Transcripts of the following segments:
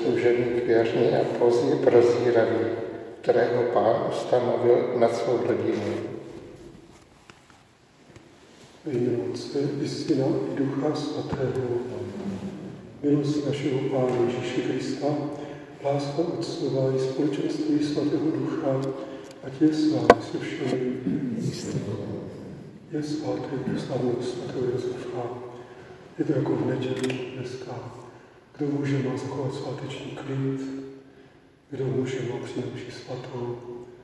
služebník věrný a prozíravý, kterého Pán ustanovil nad svou rodinu. Ve jménu Otce i Syna i Ducha Svatého. Milost našeho Pána Ježíše Krista, láska Otcova i společenství Svatého Ducha, ať je s vámi se všemi. Je svátek slavnost svatého Josefa. Je to jako v neděli dneska. Kdo může má zachovat sváteční klid, kdo může má přijít mši svatou.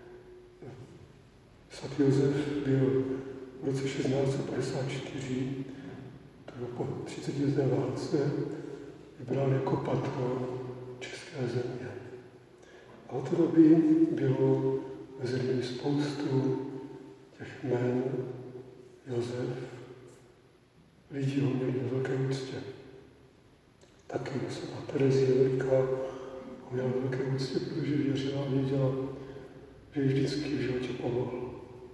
Svatý Josef byl v roce 1654, to bylo po 30leté válce, vybrán jako patron české země. A od té doby bylo mezi lidmi spoustu těch jmen. Josef, lidi ho měli ve velké úctě. Taky svatá Terezie Veliká ho měla ve velké úctě, protože věřila a věděla, že ji vždycky v životě pomohl.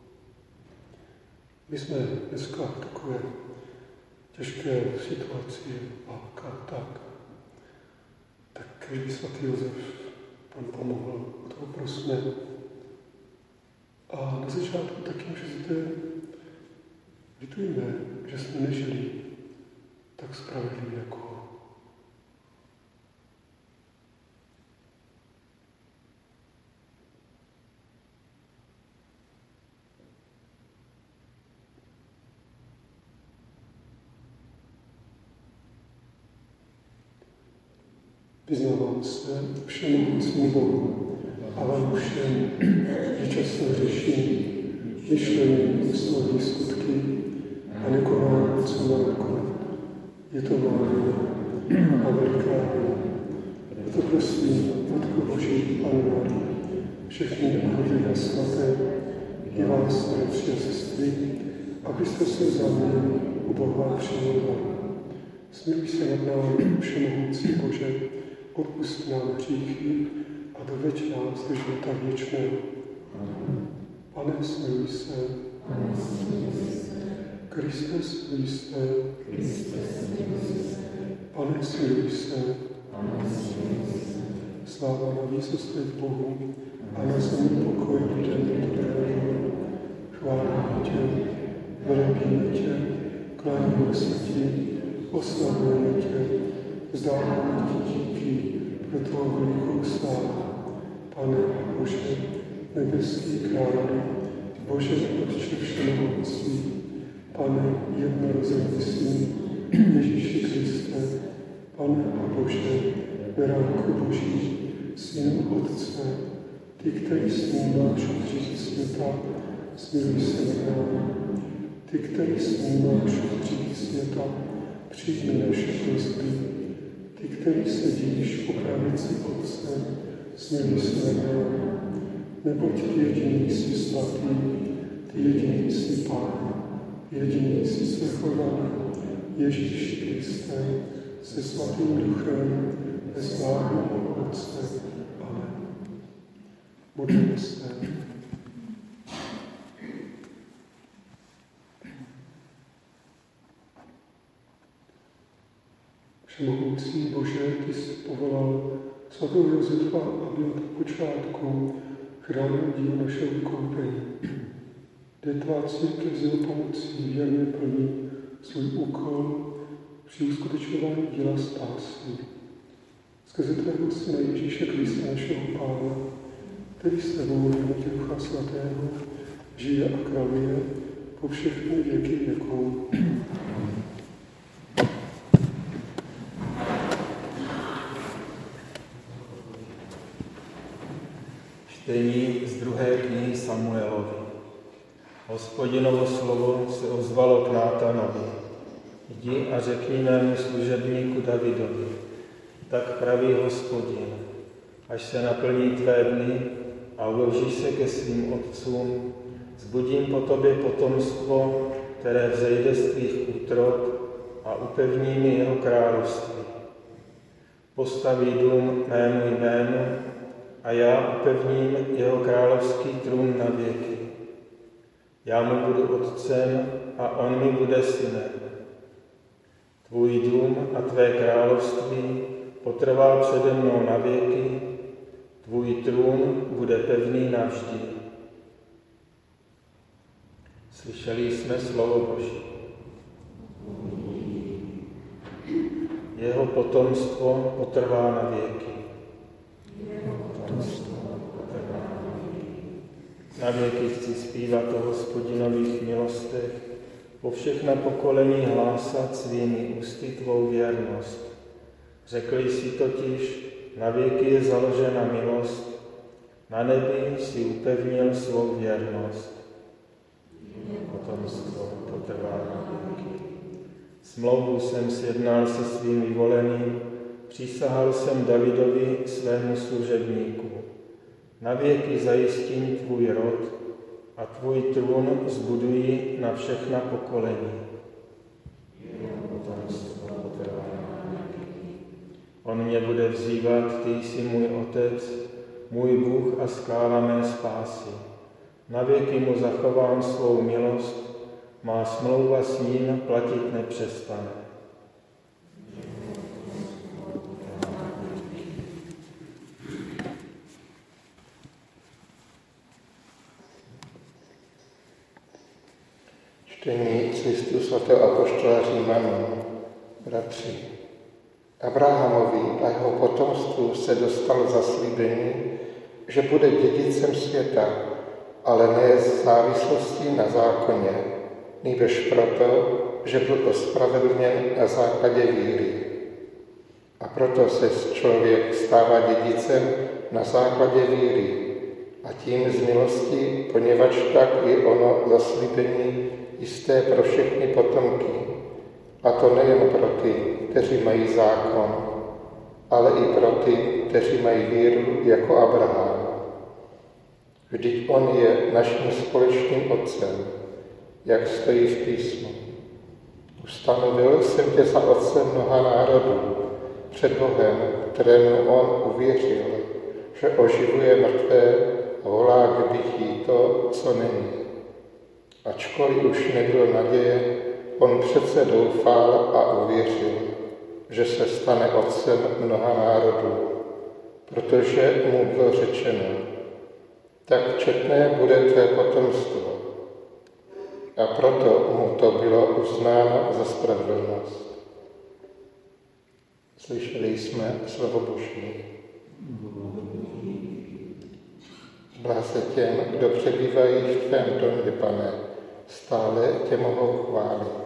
My jsme dneska v takové těžké situaci, válka, tak každý svatý Josef nám pomohl, o toho prosme. A na začátku taky můžete litujme, že jsme nežili tak spravedlivě jako ho. Vyznávám se všemohoucímu Bohu a vám všem, že často hřeším myšlení, slovy, skutky a nekonám, co mám konat. Je to má vina a veliká vina. Proto prosím, Matko Boží, Pannu Marii, všechny anděly a svaté, i vás, bratři a sestry, abyste se za mě u Boha přimlouvali. Smiluj se nad námi, všemohoucí Bože, odpusť nám hříchy a doveď nás do života věčného. Pane, smiluj se. Kriste, smiluj se. Pane, smiluj se. Sláva na výsostech Bohu a na zemi pokoj lidem dobrého. Chválíme tě, velebíme tě, kláníme se ti, oslavujeme tě, vzdáváme ti díky pro tvou velikou slávu. Pane Bože, nebeský králi, Bože, Otče všemohoucí, Pane jednorozený Syn, Ježíši Kriste, Pane a Bože, beránku Boží, Synu Otce, ty, který snímáš hřích světa, smiluj se nad námi. Ty, který snímáš hřích světa, přijmi naše prosby. Ty, který sedíš po pravici Otce, smiluj se nad námi. Neboť ty jediný jsi svatý, ty jediný jsi Pán, jediný jsi svrchovaný, Ježíš Kriste, se svatým Duchem, ve slávě Otce. Amen. Modlíme se. Všemohoucí Bože, ty jsi povolal svatého Josefa, aby od počátku chránil dílo našeho vykoupení. Kde tvá církev s jeho pomocí věrně plní svůj úkol při uskutečňování díla spásy. Skrze tvého Syna Ježíše Krista, našeho Pána, který s tebou v jednotě Ducha Svatého žije a králuje po všechny věky věků. Čtení z 2. knihy Samuelovi. Hospodinovo slovo se ozvalo k Nátanovi. Jdi a řekni mému služebníku Davidovi. Tak praví Hospodin, až se naplní tvé dny a uložíš se ke svým otcům, zbudím po tobě potomstvo, které vzejde z tvých útrob a upevní mi jeho království. Postaví dům mému jménu a já upevním jeho královský trůn na věky. Já mu budu otcem a on mi bude synem. Tvůj dům a tvé království potrvá přede mnou na věky, tvůj trůn bude pevný navždy. Slyšeli jsme slovo Boží. Jeho potomstvo potrvá na věky. Na věky chci zpívat o Hospodinových milostech, po všechna pokolení hlásat svými ústy tvou věrnost. Řekli si totiž, na věky je založena milost, na nebi si upevnil svou věrnost. Potomstvo potrvá na věky. Smlouvu jsem sjednal se svým vyvoleným, přísahal jsem Davidovi svému služebníku. Na věky zajistím tvůj rod a tvůj trůn zbuduji na všechna pokolení. On mě bude vzývat, ty jsi můj otec, můj Bůh a skála mé spásy. Na věky mu zachovám svou milost, má smlouva s ním platit nepřestane. Čtení z listu svatého apoštola Římanům. Bratři, Abrahamovi a jeho potomstvu se dostalo zaslíbení, že bude dědicem světa, ale ne z závislostí na zákoně, nýbrž proto, že byl ospravedlněn na základě víry. A proto se člověk stává dědicem na základě víry a tím z milosti, poněvadž tak je ono zaslíbení jisté pro všechny potomky, a to nejen pro ty, kteří mají zákon, ale i pro ty, kteří mají víru jako Abraham. Vždyť on je naším společným otcem, jak stojí v písmu. Ustanovil jsem tě za otce mnoha národů před Bohem, kterému on uvěřil, že oživuje mrtvé a volá k bytí to, co není. Ačkoliv už nebylo naděje, on přece doufal a uvěřil, že se stane otcem mnoha národů, protože mu bylo řečeno, tak četné bude tvé potomstvo. A proto mu to bylo uznáno za spravedlnost. Slyšeli jsme slovo Boží. Bláze těm, kdo přebývají v tvém domě, Pane, stále tě mohou chválit.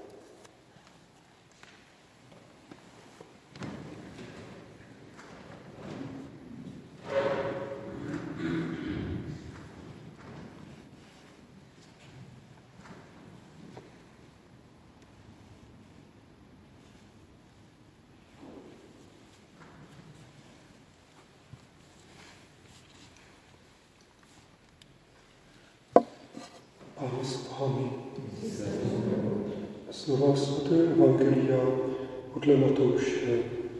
Pán s vámi. Slova svatého evangelia podle Matouše.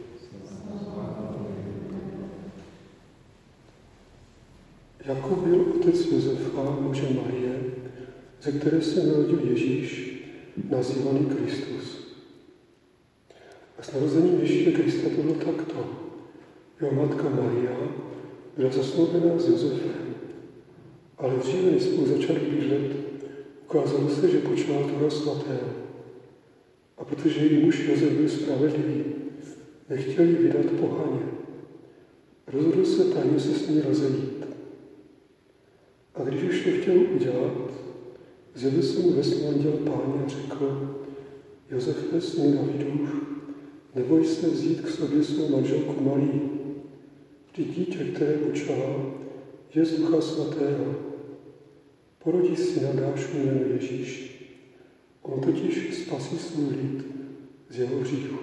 Jako byl otec Josefa, muže Marie, ze které se narodil Ježíš, nazývaný Kristus. A s narozením Ježíše Krista to bylo takto. Jeho matka Maria byla zasnoubená s Josefem, ale dříve, než spolu začali bydlet, ukázalo se, že počala Ducha Svatého. A protože její muž Josef byl spravedlivý, nechtěl ji vydat pohaně. Rozhodl se tajně se s ní rozejít. A když už to chtěl udělat, zjevil se mu ve snu anděl Páně a řekl: Josefe, synu Davidův, neboj se vzít k sobě svou manželku Marii. Vždyť dítě, které počala, je z Ducha Svatého. Porodí syna, dáš mu jméno Ježíš. On totiž spasí svůj lid z jeho hříchu.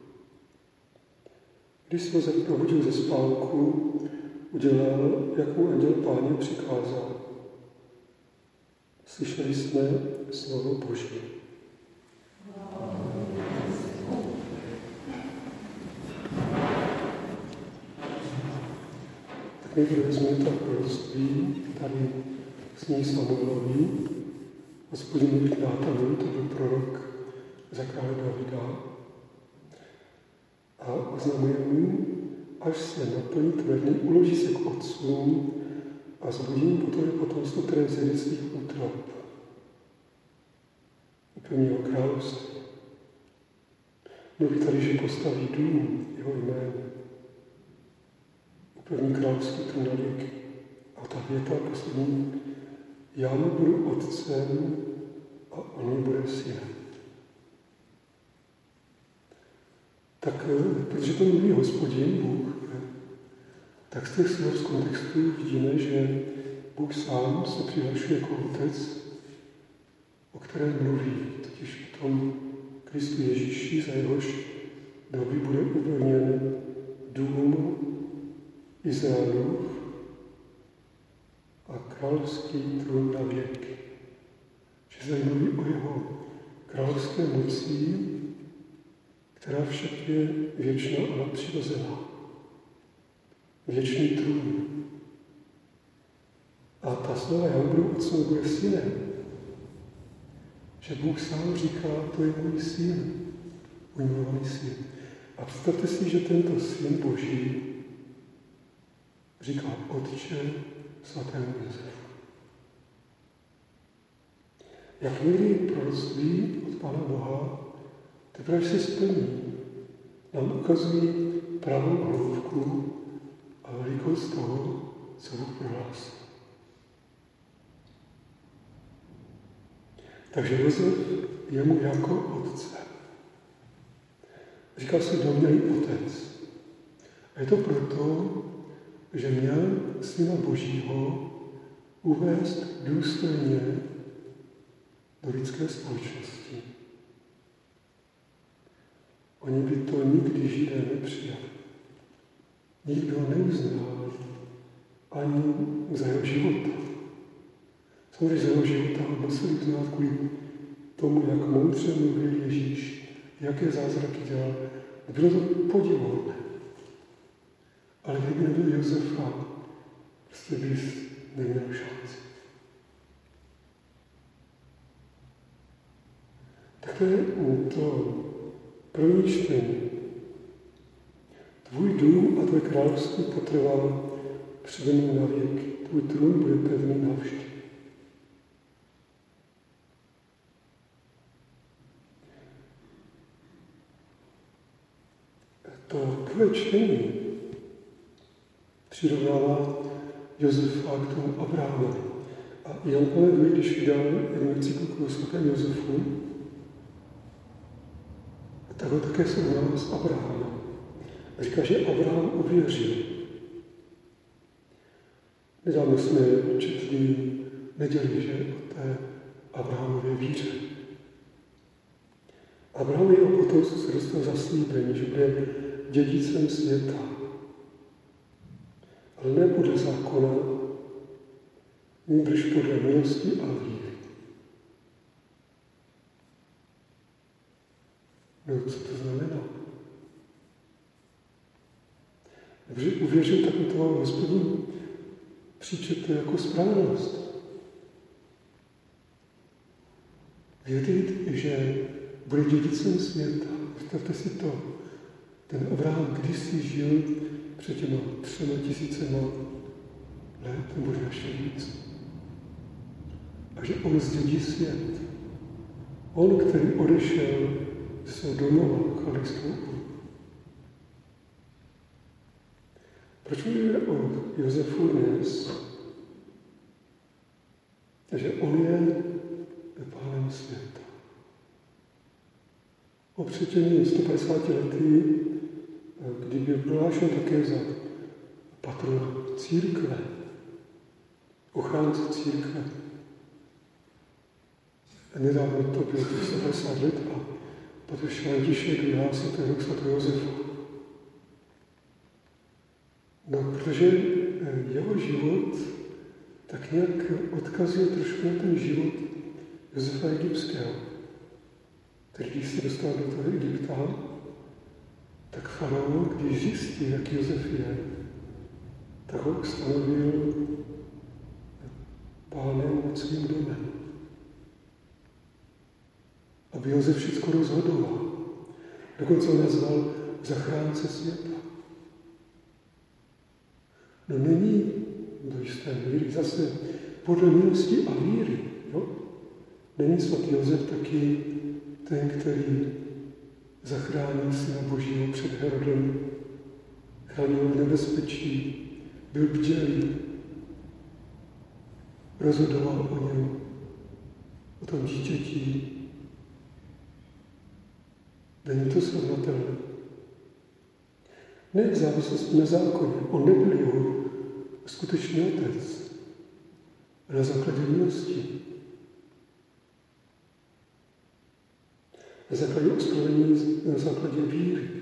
Když se Josef probudil ze spánku, udělal, jak mu anděl Páně přikázal. Slyšeli jsme slovo Boží. Tak nejprve vezmeme ta proroctví, tady sní Samuelovi, Hospodinovi k Nátanovi, to byl prorok za krále Davida. a oznamuje mu, až se naplní tvé dny, uloží se k otcům a zbudím po tobě potomstvo, které vzejde z svých útrob. Upevní jeho království. Mluví tady, že postaví dům jeho jménu. Upevní království trůn na věky. A ta věta poslední, já mu budu otcem a on mi bude synem. Tak, protože to mluví Hospodin, Bůh, tak z těch slov z kontextu vidíme, že Bůh sám se přihlašuje jako otec, o kterém mluví, totiž v tom Kristu Ježíši, za jehož doby bude upevněn dům Izraelův a královský trůn na věky. Že se mluví o jeho královské moci, která však je věčná a nadpřirozená. Věčný trůn. A ta slova já budu otcem, bude synem. Že Bůh sám říká, to je můj syn, můj milovaný syn. A představte si, že tento syn Boží říká Otče svatému Josefu. Jak někdy proroctví od Pána Boha, teprve se splní, nám ukazují pravou hloubku a velikost toho, co Bůh prohlásil. Takže Josef je mu jako otce. Říkal se domělý otec. A je to proto, že měl Syna Božího uvést důstojně do lidské společnosti. Oni by to nikdy Židé nepřijali. Nikdo ho neuznal ani za jeho života. Samozřejmě za jeho života ho museli uznat kvůli tomu, jak moudře mluvil Ježíš, jaké zázraky dělal. Bylo to podivuhodné. Ale kdyby nebyl Josefa, prostě bys neměl šanci. Tak to je to první čtení. Tvůj dům a tvoje království potrvá přede mnou na věky. Tvůj trůn bude pevný navždy. To druhé čtení přirovnává Josefa k tomu Abrahamovi. A Jan Pavel II, když vydal jednu encykliku o svatém Josefu, tak ho také srovnává s Abrahamem. A říká, že Abraham uvěřil. Nedávno jsme četli neděli, že o té Abrahamově víře. Abraham jeho potomstvo se dostal zaslíbení, že bude dědicem světa. Ale ne podle zákona, nýbrž podle milosti a víry. No, co to znamená? Protože uvěřil, tak to Hospodin přičetl jako spravedlnost. Vědět, že bude dědicem světa. Představte si to. Ten Abraham kdysi žil před těma 3000 let, možná ještě víc. A že on zdědí svět. On, který odešel ze svého domova, Chaldejskou. Proč mluvíme o Josefu dnes? Takže on je pánem světa. Před těmi 150 lety, kdy byl prohlášen také za patrona církve, ochránce církve. Nedávno to bylo 150 let a protože František vyhlásil ten rok svatého Josefa. No, protože jeho život tak nějak odkazuje trošku na ten život Josefa Egyptského, který když se dostal do toho Egypta, tak faraon, když zjistil, jak Josef je, tak ho ustanovil pánem nad svým domem. Aby Josef všechno rozhodoval. Dokonce ho nazval zachránce světa. No není do jisté míry zase podle milosti a víry. Jo? Není svatý Josef taky ten, který zachránil Syna Božího před Herodem, chránil nebezpečí, byl bdělý, rozhodoval o něm, o tom dítěti. Není to srovnatelné. Ne v závislosti na zákoně. On nebyl jeho skutečný otec, ale na základě milosti. Na základě ospravedlnění, na základě víry.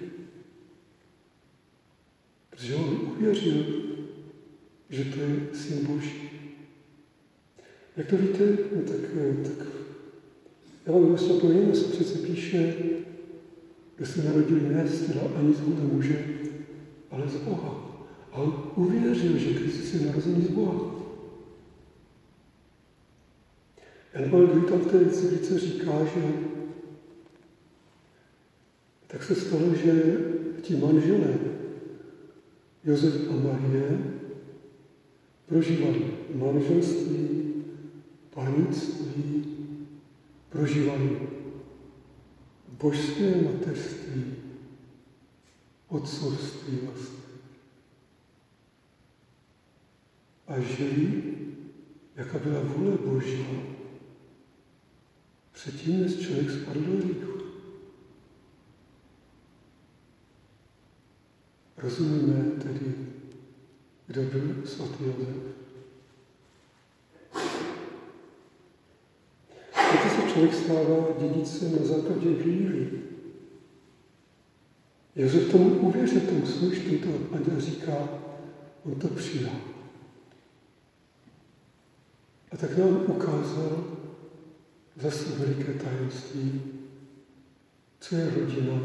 Protože on uvěřil, že to je Syn Boží. Jak to víte, no tak Evangelium Jana se přece píše, že se narodil ne z těla ani z vůle muže, ale z Boha. A on uvěřil, že Kristus je narozený z Boha. Jan Pavel II tam v té encyklice říká, že tak se stalo, že ti manželé Josef a Marie prožívali manželství, panictví, prožívali božské mateřství, otcovství vlastně. A žili, jaká byla vůle Boží, předtím, než člověk spadl do hříchu. Rozumíme tedy, kdo byl svatý Josef. Proto se člověk stává dědicem na základě víry. Josef tomu uvěřil, tomu slušný, to anděl říká, on to přijal. A tak nám ukázal zase veliké tajemství, co je rodina,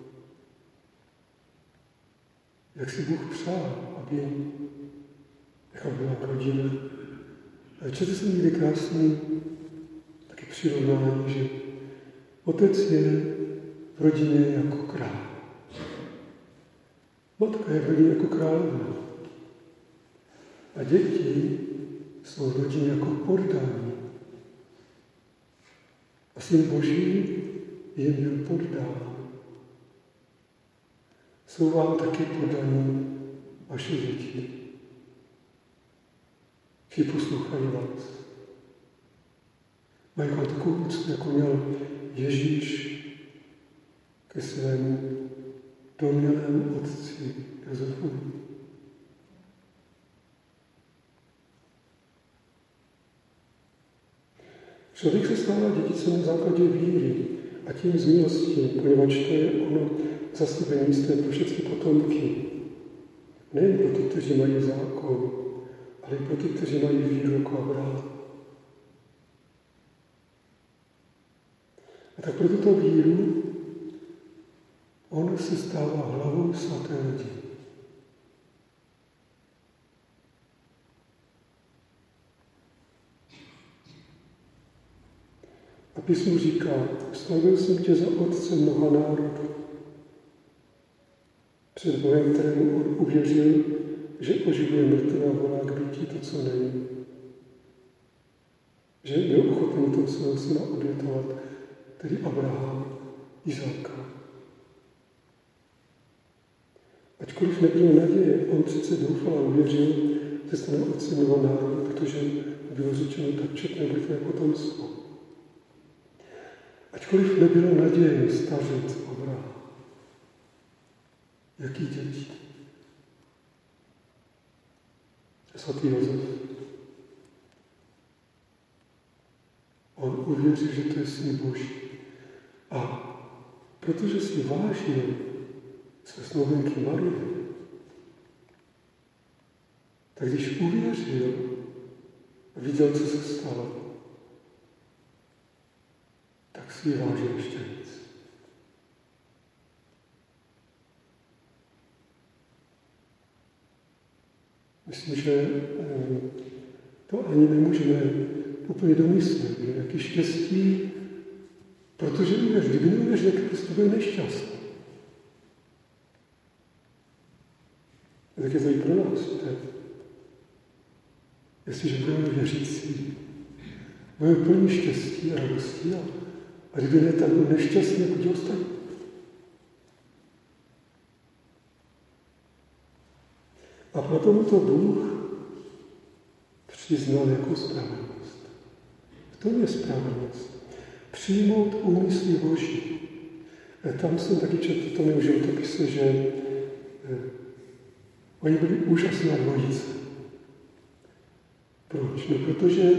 jak si Bůh přál, aby jaká byla rodina. A četl jsem někdy krásný taky přirovnání, že otec je v rodině jako král. Matka je v rodině jako královna. A děti jsou v rodině jako poddání. A Syn Boží je měl poddán. Jsou vám taky poddaní vaše děti. Všichni poslouchají vás. Mají vám takovou úctu, jako měl Ježíš ke svému domnělému otci Josefovi. Člověk se stává dědicem na základě víry a tím z milosti, poněvadž to je ono zaslíbené místo pro všechny potomky. Nejen pro ty, kteří mají zákon, ale i pro ty, kteří mají víru jako Abraham. A tak pro tuto víru on se stává hlavou svaté rodiny. A písmo říká, slavil jsem tě za otce mnoha národů. Před Bohem, kterému on uvěřil, že oživuje mrtvé a volá k bytí to, co není. Že byl ochoten toho svého syna obětovat, tedy Abraham, Izáka. Ačkoliv nebylo naděje, on přece doufal a uvěřil, že stane otcem mnoha národů, protože bylo řečeno, tak četné bude tvé potomstvo. Ačkoliv nebylo naděje, stařec Abraham. Jaký děti? Svatý Josef. On uvěří, že to je Syn Boží. A protože si vážil své snoubenky Marie, tak když uvěřil a viděl, co se stalo, tak si ji vážil ještě víc. Myslím, že to ani nemůžeme úplně domyslet, že jaký štěstí, protože uvěřil, kdyby neuvěřil, tak to byl nešťastný. Tak je to i pro nás. Jestliže budeme věřící, budeme plní štěstí a radosti a kdyby ne, tak byl nešťastný jako ti ostatní. A proto mu to Bůh přiznal jako spravedlnost. V tom je spravedlnost. Přijmout úmysly Boží. Tam jsem taky četl, to mi v životopise, že oni byli úžasná dvojice. Proč? No, protože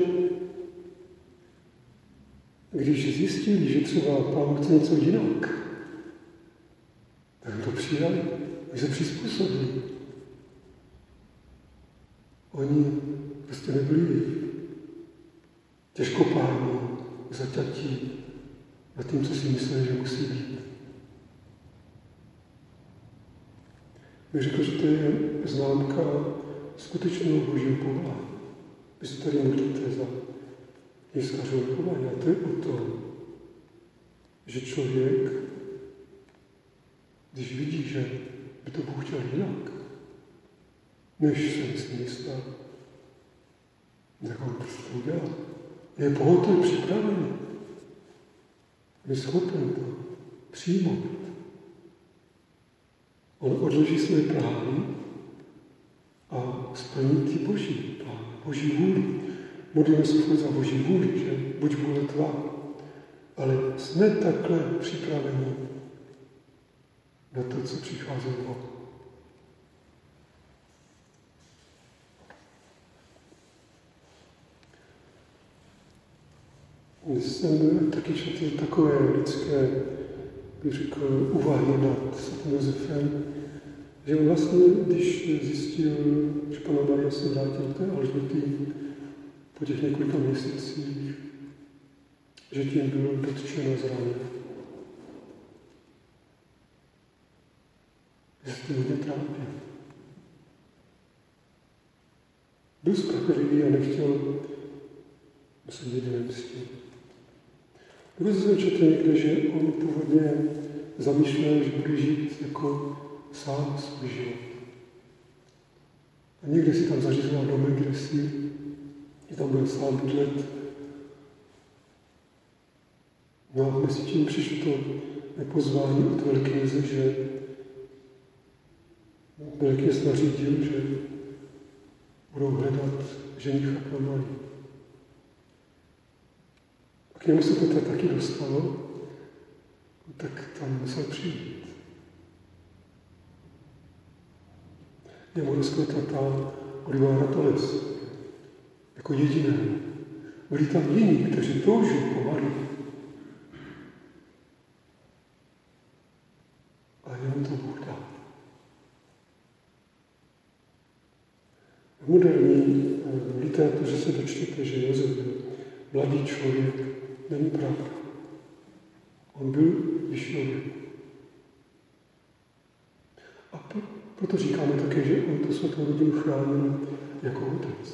když zjistili, že třeba Pán chce něco jinak, tak to přijali, oni se přizpůsobili. Oni prostě nebyli těžkopádní, zaťatí nad tím, co si mysleli, že musí být. Bych řekl, že to je známka skutečného Božího povolání. Vy se tady modlíte za jiskařové povolání. A to je o tom, že člověk, když vidí, že by to Bůh chtěl jinak, než jsem si myslel, tak on prostě to udělá. Je pohotový, připravený. Je schopen to přijmout. On odloží své plány a splní ty Boží plány, Boží vůli. Modlíme se furt za Boží vůli, že buď vůle tvá. Ale jsme takhle připraveni na to, co přichází od Boha. Jsem taky četl takové lidské, bych řekl, úvahy nad svatým Josefem, že on vlastně, když zjistil, že Panna Maria se vrátila do té Alžběty po těch několika měsících, že tím byl dotčen a zraněn. Že se to hodně trápil. Byl spravedlivý a nechtěl se nikdy nemstit. Dokonce jsem četl někde, že on původně zamýšlel, že bude žít jako sám svůj život. A někde si tam zařízoval domek, kde si tam byl sám bydlet. No a mezi tím přišlo to nepozvání od velkněze, že velkněz nařídil, že budou hledat ženicha pro Marii. K němu se to taky dostalo, tak tam musel přijít. Jemu rozkvětla ta olivová Toles, jako jediné. Byli tam jiní, kteří touží po Marii. A jemu to Bůh dal. V moderní literatuře se dočtete, že Josef byl mladý člověk. Není pravda. On byl vyššový. A proto říkáme také, že on to svatou rodinu chránil jako otec.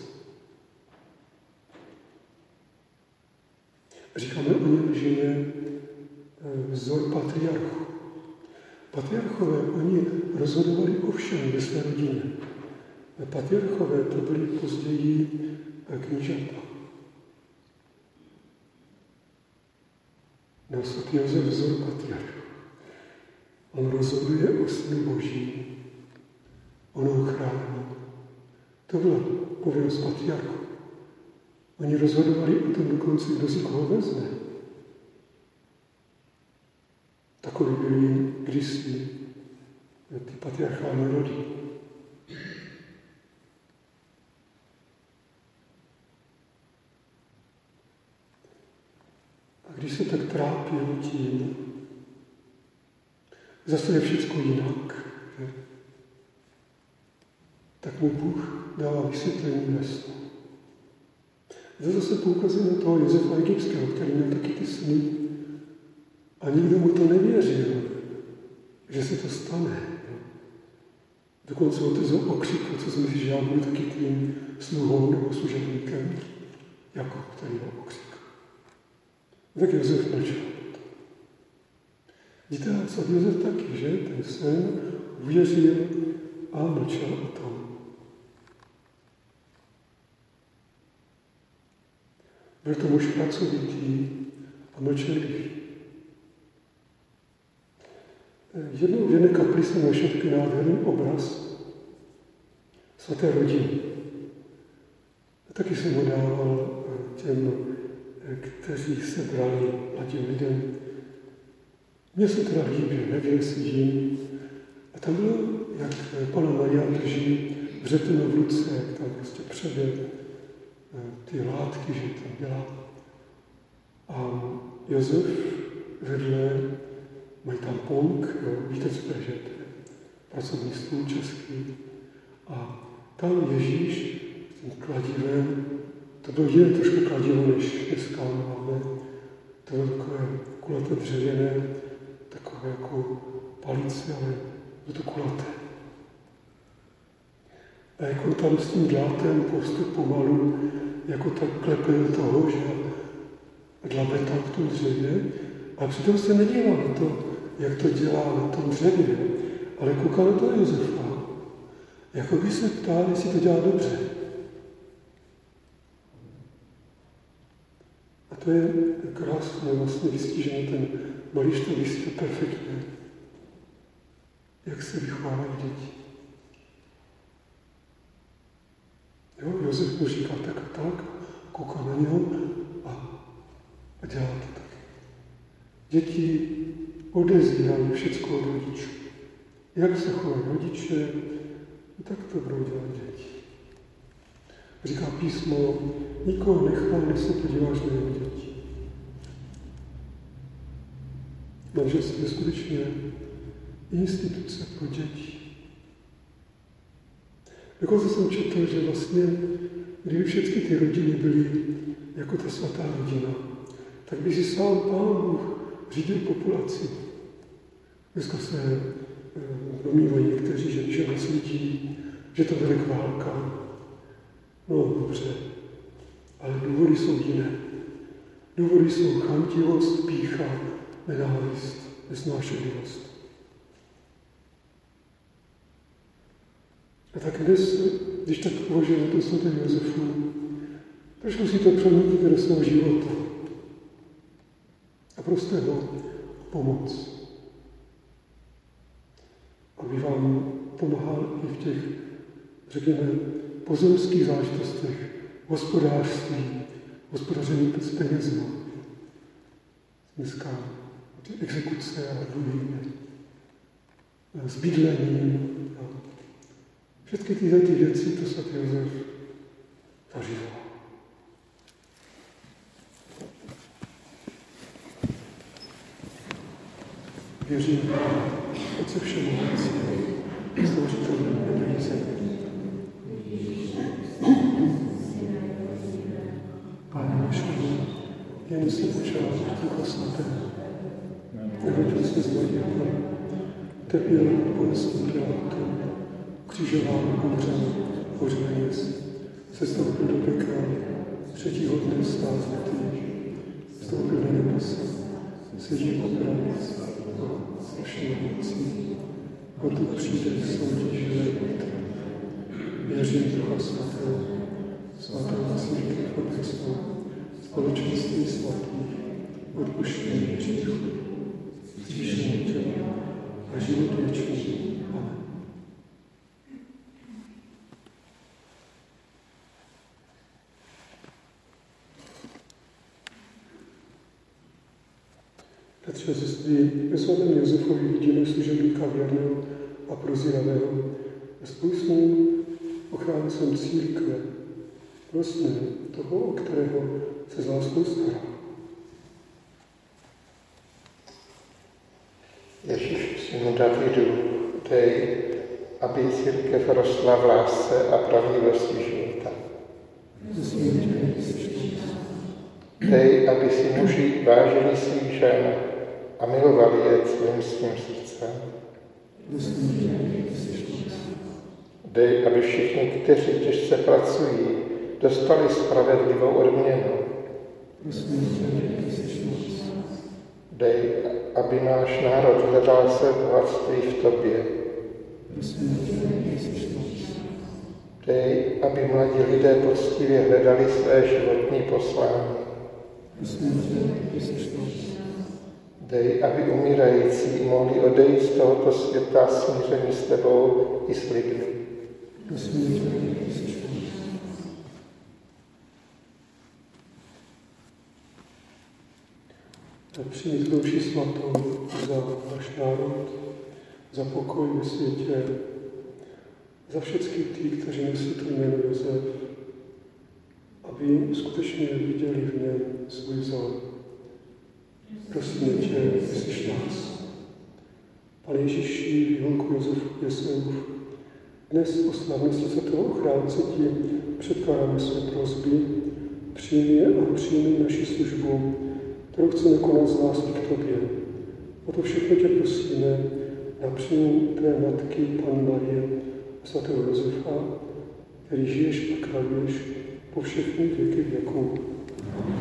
Říkáme o něm, že je vzor patriarchů. Patriarchové, oni rozhodovali o všem ve své rodině. Patriarchové to byli později knížata. No, svatý Josef vzor patriarch. On rozhoduje o synu Boží. On ho chrání. To byla povinnost patriarchu. Oni rozhodovali o tom dokonce, kdo si koho vezme. Takový byli kdysi ty patriarchální rody. Když se tak trápil tím, zase je všechno jinak, že? Tak mu Bůh dává vysvětlení ve snu. To zase poukazuje na toho Josefa Egyptského, který měl taky ty sny. A nikdo mu to nevěřil, že se to stane. Dokonce otec ho okřikl, co jsem si, že já budu taky tím sluhou nebo služebníkem, jako který ho okřikl. Tak Josef mlčel. Víte, svatý Josef taky, že? Ten sen uvěřil a mlčel o tom. Byl to muž pracovitý a mlčelivý. Jednou v jedné kapli jsem našel takový nádherný obraz svaté rodiny. A taky jsem ho dával těm, kteří se brali mladým lidem. Mně se teda líbil, nevím, jestli jim. A tam bylo, jak Panna Maria drží vřeteno v ruce, jak tam prostě převě ty látky, že tam dělá. A Josef vedle, mají tam pong, víte, co to je, pracovní stůl český. A tam Ježíš s tím kladivem, to bylo jiné trošku kladivo, než dneska máme. To bylo takové kulaté dřevěné, takové jako palice, ale bylo to kulaté. A jak on tam s tím dlátem postup pomalu, jako tak klepe do toho, že dlabe tam v tom dřevě, a přitom se nedíval na to, jak to dělá na tom dřevě, ale koukal na toho Josefa, jako by se ptal, jestli to dělá dobře. A to je krásně vlastně vystížené, ten malíř to vystíhl perfektně, jak se vychovávají děti. Jo, Josef mu říká tak a tak, kouká na něho a dělá to tak. Děti odezírají všecko od rodičů. Jak se chovají rodiče, tak to budou dělat děti. Říká písmo, nikoho nechá, než se podíváš na jeho děti. Manželství je skutečně instituce pro děti. Dokonce jsem četl, že vlastně, kdyby všechny ty rodiny byly jako ta svatá rodina, tak by si sám Pán Bůh řídil populaci. Dneska se domnívají někteří, že když nás lidí, že to vede k válkám. No dobře, ale důvody jsou jiné. Důvody jsou chamtivost, pýcha, nenávist, nesnášenlivost. A tak dnes, když tak uvažujeme to svatém Josefu, trošku si to přemítíte do svého života a proste ho pomoc. Aby vám pomáhal i v těch, řekněme, pozemských záležitostech, hospodářství, hospodaření s penězma. Dneska ty exekuce a dluhy, s bydlením. Všechny tyhle věci, to svatý Josef zažíval. Věřím, Otce všemohoucí, stvořitel nebe i země. Páne našeho, jen se počal Ducha Svatého. Narodil se z Marie, trpěl bolestí Pilátu, křižován, umřel, pořvenec, sestoupil do pekla, třetího dne stál z mrtvých, vstoupil do nebesa, sedí po pravici, se všemohoucí, odtud přijde soudit živé mrtvé. Věřím Ducha Svatého, svatou církev obecnou, společenství svatých, odpuštění hříchů, vzkříšení těla a život věčný. Amen. Bratři a sestry, ve svatém Josefovi vidíme služebníka věrného a prozíravého a spolu s ním ochráncem církve, vlastně toho, o kterého se s láskou stará. Ježíš, synu Davidu, dej, aby církev rostla v lásce a pravdivosti života. Dej, aby si muži vážili svých žen a milovali je celým svým srdcem. Dej, aby všichni, kteří těžce pracují, dostali spravedlivou odměnu. Dej, aby náš národ hledal své bohatství v tobě. Dej, aby mladí lidé poctivě hledali své životní poslání. Dej, aby umírající mohli odejít z tohoto světa smíření s tebou i s lidmi. Přijít duši svatou za náš národ, za pokoj ve světě, za všechny ty, kteří nosí to jméno Josef, aby skutečně viděli v něm svůj vzor. Prosíme tě, vyslyš nás. Pane Ježíši, Jonku Josefu, dnes po slavnosti svatého ochránce ti předkládáme své prosby, přijmi a přijmi naši službu, kterou chceme konat z lásky k tobě. O to všechno tě prosíme na příjmu tvé matky, Panny Marie a svatého Josefa, který žiješ a králuješ po všechny věky věků.